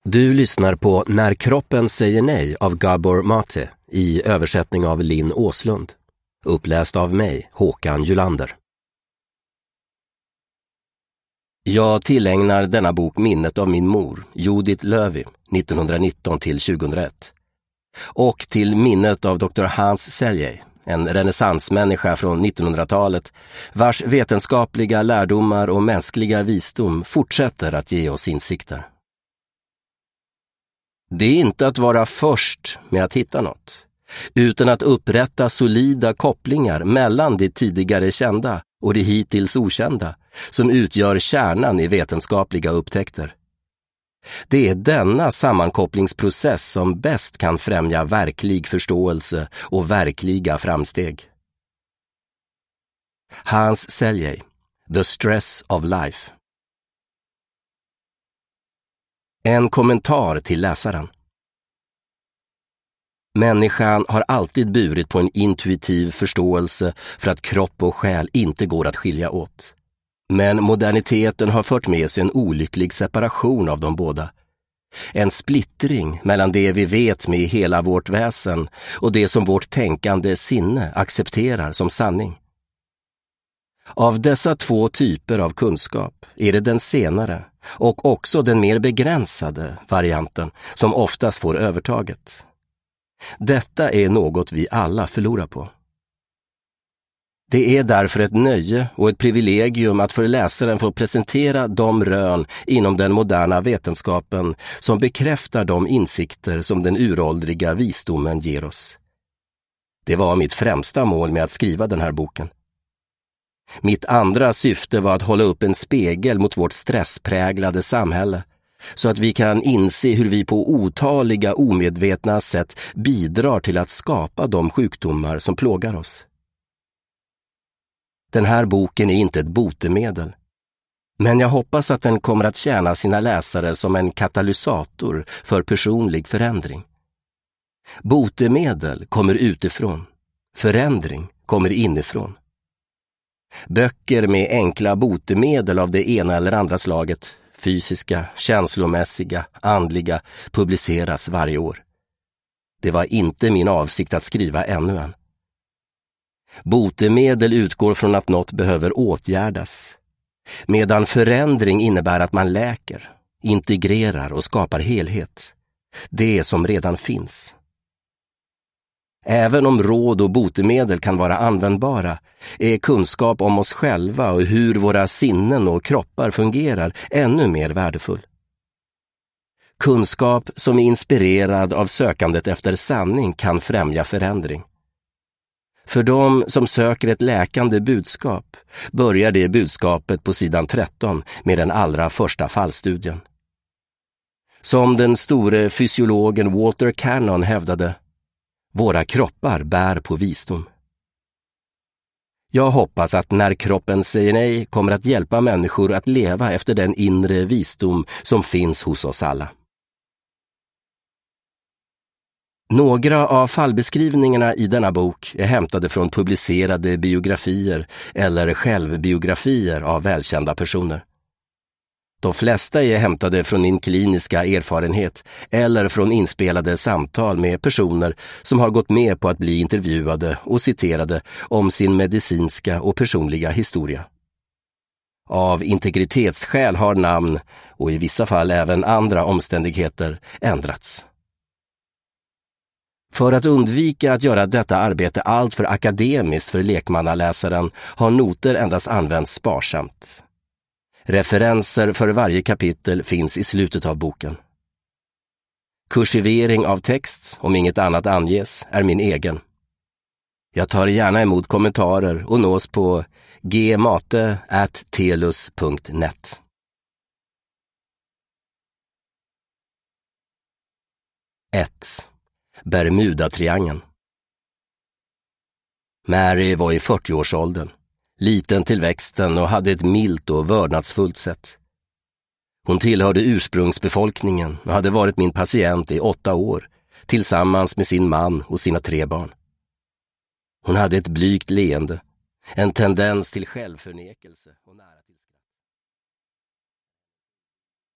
Du lyssnar på När kroppen säger nej av Gabor Mate i översättning av Linn Åslund. Uppläst av mig, Håkan Julander. Jag tillägnar denna bok minnet av min mor, Judith Löwy, 1919-2001. Och till minnet av Dr. Hans Selye, en renässansmänniska från 1900-talet, vars vetenskapliga lärdomar och mänskliga visdom fortsätter att ge oss insikter. Det är inte att vara först med att hitta något, utan att upprätta solida kopplingar mellan det tidigare kända och det hittills okända, som utgör kärnan i vetenskapliga upptäckter. Det är denna sammankopplingsprocess som bäst kan främja verklig förståelse och verkliga framsteg. Hans Selye, The Stress of Life. En kommentar till läsaren. Människan har alltid burit på en intuitiv förståelse för att kropp och själ inte går att skilja åt. Men moderniteten har fört med sig en olycklig separation av de båda. En splittring mellan det vi vet med hela vårt väsen och det som vårt tänkande sinne accepterar som sanning. Av dessa två typer av kunskap är det den senare och också den mer begränsade varianten som oftast får övertaget. Detta är något vi alla förlorar på. Det är därför ett nöje och ett privilegium att för läsaren få presentera de rön inom den moderna vetenskapen som bekräftar de insikter som den uråldriga visdomen ger oss. Det var mitt främsta mål med att skriva den här boken. Mitt andra syfte var att hålla upp en spegel mot vårt stresspräglade samhälle, så att vi kan inse hur vi på otaliga omedvetna sätt bidrar till att skapa de sjukdomar som plågar oss. Den här boken är inte ett botemedel, men jag hoppas att den kommer att tjäna sina läsare som en katalysator för personlig förändring. Botemedel kommer utifrån, förändring kommer inifrån. Böcker med enkla botemedel av det ena eller andra slaget, fysiska, känslomässiga, andliga, publiceras varje år. Det var inte min avsikt att skriva ännu en. Botemedel utgår från att något behöver åtgärdas, medan förändring innebär att man läker, integrerar och skapar helhet. Det som redan finns. Även om råd och botemedel kan vara användbara, är kunskap om oss själva och hur våra sinnen och kroppar fungerar ännu mer värdefull. Kunskap som är inspirerad av sökandet efter sanning kan främja förändring. För de som söker ett läkande budskap börjar det budskapet på sidan 13 med den allra första fallstudien. Som den store fysiologen Walter Cannon hävdade, våra kroppar bär på visdom. Jag hoppas att När kroppen säger nej kommer att hjälpa människor att leva efter den inre visdom som finns hos oss alla. Några av fallbeskrivningarna i denna bok är hämtade från publicerade biografier eller självbiografier av välkända personer. De flesta är hämtade från min kliniska erfarenhet eller från inspelade samtal med personer som har gått med på att bli intervjuade och citerade om sin medicinska och personliga historia. Av integritetsskäl har namn, och i vissa fall även andra omständigheter, ändrats. För att undvika att göra detta arbete allt för akademiskt för lekmannaläsaren har noter endast använts sparsamt. Referenser för varje kapitel finns i slutet av boken. Kursivering av text, om inget annat anges, är min egen. Jag tar gärna emot kommentarer och nås på gmate@telus.net. Bermuda-triangeln. Mary var i 40-årsåldern, liten till växten och hade ett milt och vördnadsfullt sätt. Hon tillhörde ursprungsbefolkningen och hade varit min patient i 8 år, tillsammans med sin man och sina 3 barn. Hon hade ett blygt leende, en tendens till självförnekelse och nära